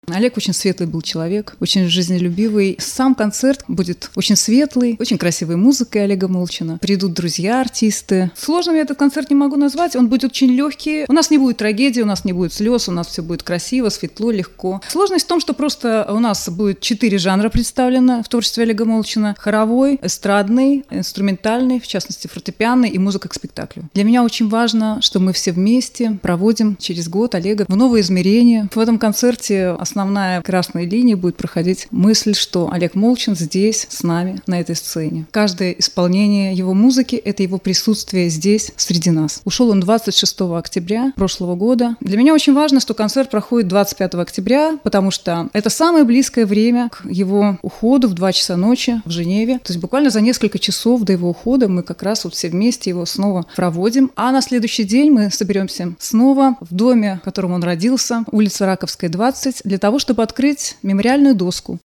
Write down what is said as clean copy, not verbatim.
Олег очень светлый был человек, очень жизнелюбивый. Сам концерт будет очень светлый, очень красивой музыкой Олега Молчина. Придут друзья, артисты. Сложным я этот концерт не могу назвать, он будет очень легкий. У нас не будет трагедии, у нас не будет слез, у нас все будет красиво, светло, легко. Сложность в том, что просто у нас будет 4 жанра представлено в творчестве Олега Молчина. Хоровой, эстрадный, инструментальный, в частности фортепианный и музыка к спектаклю. Для меня очень важно, что мы все вместе проводим через год Олега в новые измерения. В этом концерте основная красная линия будет проходить мысль, что Олег Молчин здесь, с нами, на этой сцене. Каждое исполнение его музыки – это его присутствие здесь, среди нас. Ушел он 26 октября прошлого года. Для меня очень важно, что концерт проходит 25 октября, потому что это самое близкое время к его уходу в 2 часа ночи в Женеве. То есть буквально за несколько часов до его ухода мы как раз вот все вместе его снова проводим. А на следующий день мы соберемся снова в доме, в котором он родился, улица Раковская, 20, для того, чтобы открыть мемориальную доску